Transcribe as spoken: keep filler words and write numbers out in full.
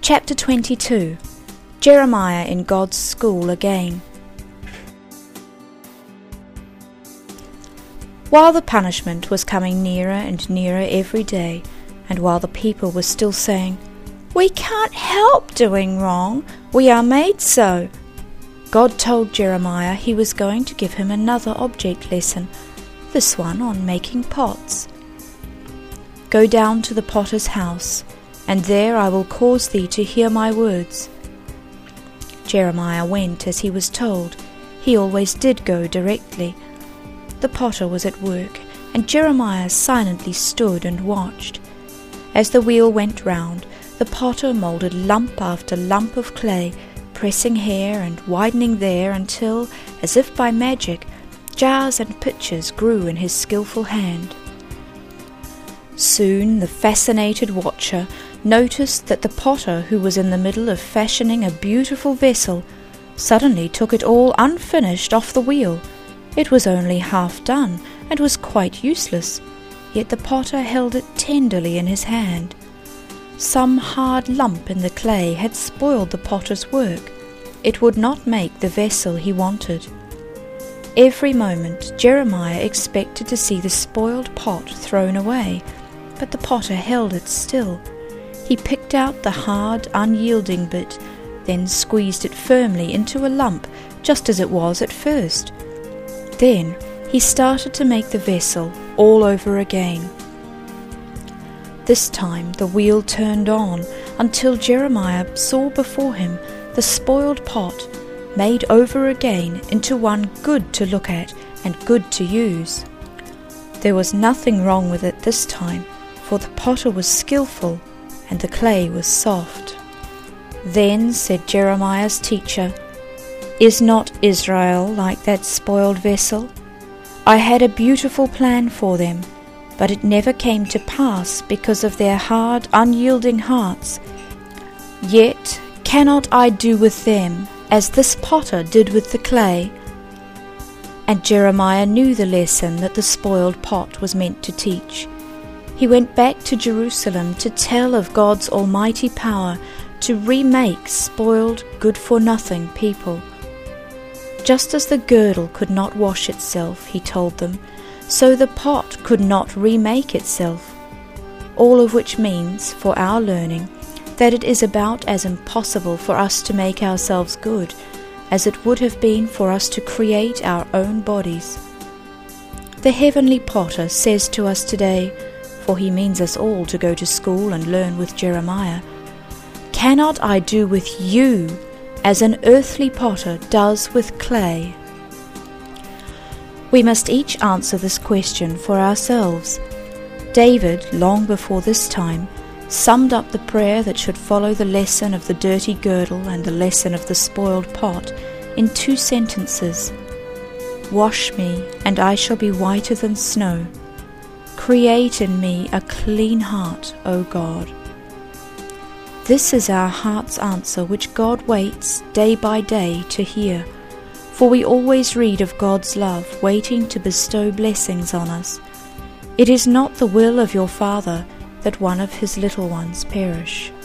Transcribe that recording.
Chapter twenty-two. Jeremiah in God's School Again. While the punishment was coming nearer and nearer every day, and while the people were still saying, "We can't help doing wrong, we are made so," God told Jeremiah he was going to give him another object lesson, this one on making pots. "Go down to the potter's house, and there I will cause thee to hear my words." Jeremiah went as he was told. He always did go directly. The potter was at work, and Jeremiah silently stood and watched. As the wheel went round, the potter moulded lump after lump of clay, pressing here and widening there until, as if by magic, jars and pitchers grew in his skilful hand. Soon the fascinated watcher noticed that the potter, who was in the middle of fashioning a beautiful vessel, suddenly took it all unfinished off the wheel. It was only half done, and was quite useless, yet the potter held it tenderly in his hand. Some hard lump in the clay had spoiled the potter's work. It would not make the vessel he wanted. Every moment Jeremiah expected to see the spoiled pot thrown away, but the potter held it still. He picked out the hard, unyielding bit, then squeezed it firmly into a lump, just as it was at first. Then he started to make the vessel all over again. This time the wheel turned on until Jeremiah saw before him the spoiled pot made over again into one good to look at and good to use. There was nothing wrong with it this time, for the potter was skillful and the clay was soft. Then said Jeremiah's teacher, "Is not Israel like that spoiled vessel? I had a beautiful plan for them, but it never came to pass because of their hard, unyielding hearts. Yet cannot I do with them as this potter did with the clay?" And Jeremiah knew the lesson that the spoiled pot was meant to teach. He went back to Jerusalem to tell of God's almighty power to remake spoiled, good-for-nothing people. Just as the girdle could not wash itself, he told them, so the pot could not remake itself. All of which means, for our learning, that it is about as impossible for us to make ourselves good as it would have been for us to create our own bodies. The heavenly potter says to us today, for he means us all to go to school and learn with Jeremiah, "Cannot I do with you as an earthly potter does with clay?" We must each answer this question for ourselves. David, long before this time, summed up the prayer that should follow the lesson of the dirty girdle and the lesson of the spoiled pot in two sentences. "Wash me, and I shall be whiter than snow. Create in me a clean heart, O God." This is our heart's answer which God waits day by day to hear, for we always read of God's love waiting to bestow blessings on us. It is not the will of your Father that one of his little ones perish.